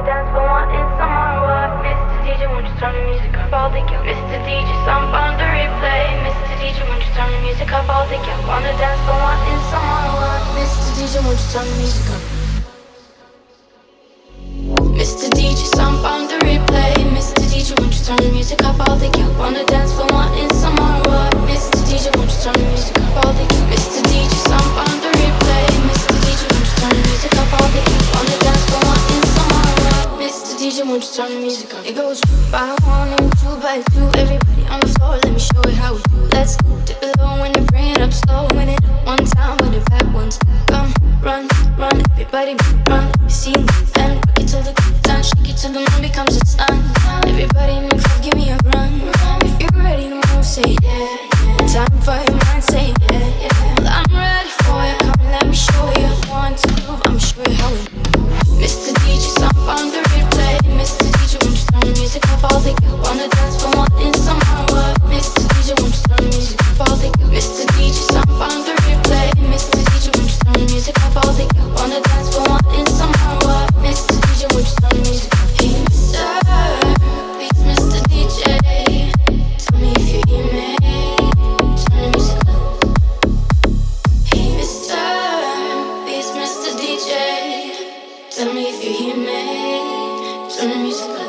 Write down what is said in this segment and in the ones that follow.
dance for wanting some more. What? Mr. DJ, won't you turn the music up? All the girls. Mr. DJ, some on the replay. Mr. DJ, won't you turn the music up? All the girls wanna dance for wanting some more. What? Mr. DJ, won't you turn the music up? Mr. DJ, some on the replay. Mr. DJ, won't you turn the music up? All the girls wanna dance for wanting some more. What? Mr. DJ, won't you turn the music up? All the girls. Mr. DJ, some on the replay. Mr. DJ, won't you turn the music up? All the girls wanna dance for wanting some more. What? Mr. DJ, won't you turn the music up? It goes by one and two by two. Everybody on the floor, let me show you how we do. Let's go dip it low when you bring it up slow. When it up one time, when it back once. Come run, run, everybody run. Let me see you move and rock it till the groove done. Shake it till the moon becomes the sun. Everybody in the club, give me a run. If you're ready to move, say yeah. Time for your mind, say yeah. Well, I'm ready for you. Come, let me show you. Want to groove? I'ma show you how we move. Mr. DJ, stop on the replay. Mr. DJ, won't you turn the music up? All the girls wanna dance for wanting some more. What? Mr. DJ, won't you turn the music up? All the girls. Mr. DJ, stop on the replay. Mr. DJ, won't you turn the music up? All the girls wanna dance for wanting some more. What? Mr. DJ, won't you turn the music up? Hey, Mr. Please, Mr. DJ, tell me if you hear me. Turn the music up. Hey, Mr. Please, Mr. DJ, tell me if you hear me. Turn the music up.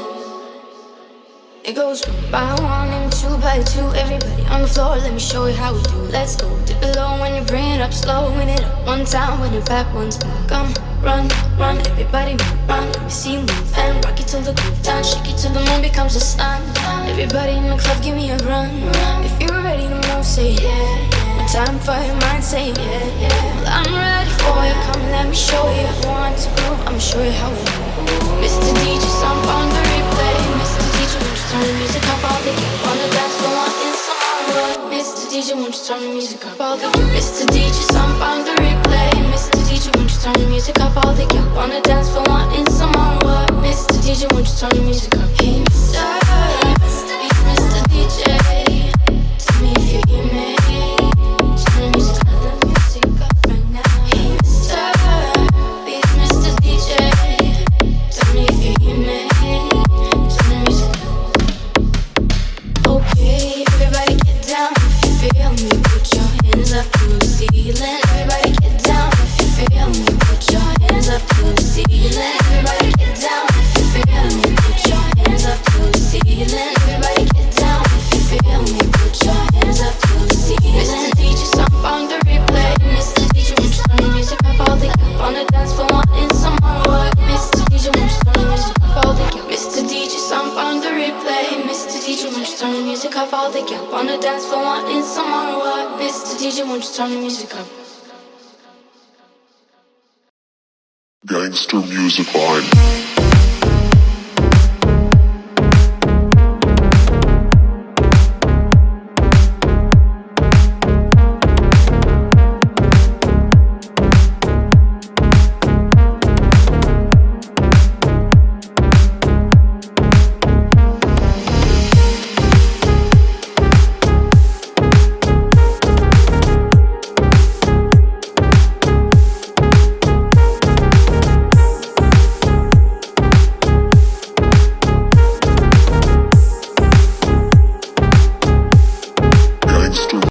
It goes one by one and two by two. Everybody on the floor, let me show you how we do. Let's go dip it low when you bring it up slow. When it up one time, when it back once more. Come run, run, everybody run. Let me see you move and rock it till the groove done. Shake it till the moon becomes the sun. Everybody in the club, give me a run. If you're ready to move, say yeah. One time for your mind, say yeah. Well, I'm ready for you. Come, let me show you. Want to groove? I'ma show you how we move. Mr. DJ, some on the replay. Mr. DJ, won't you turn the music up? All the girls wanna dance for wanting some more. Mr. DJ, won't you turn the music up? All the girls. Mr. DJ, some on the replay. Mr. DJ, won't you turn the music up? All the girls wanna dance for wanting some more. Mr. DJ, won't you turn the music up? Hey, Mr. Mr. DJ, tell me if you hear me. Turn the music up, the music up right now. Hey, Mr. Please, Mr. DJ, tell me if you hear me. Turn the music up. Okay, everybody get down if you feel me. Put your hands up to the ceiling. Everybody get down if you feel me. Put your hands up to the ceiling. Everybody get down if you feel me. Put your hands up to the ceiling. Everybody get down if you feel me. Put your hands up to the ceiling. Mr. DJ, stop on the replay. Mr. DJ, won't you turn the music up? All the girls wanna dance for wanting some more. Mr. DJ, won't you turn the music up? All the girls. Mr. DJ, stop on the replay. Mr. DJ, won't you turn the music up? All the girls wanna dance for wanting some more. Mr. DJ, won't you turn the music up? Gangster music line.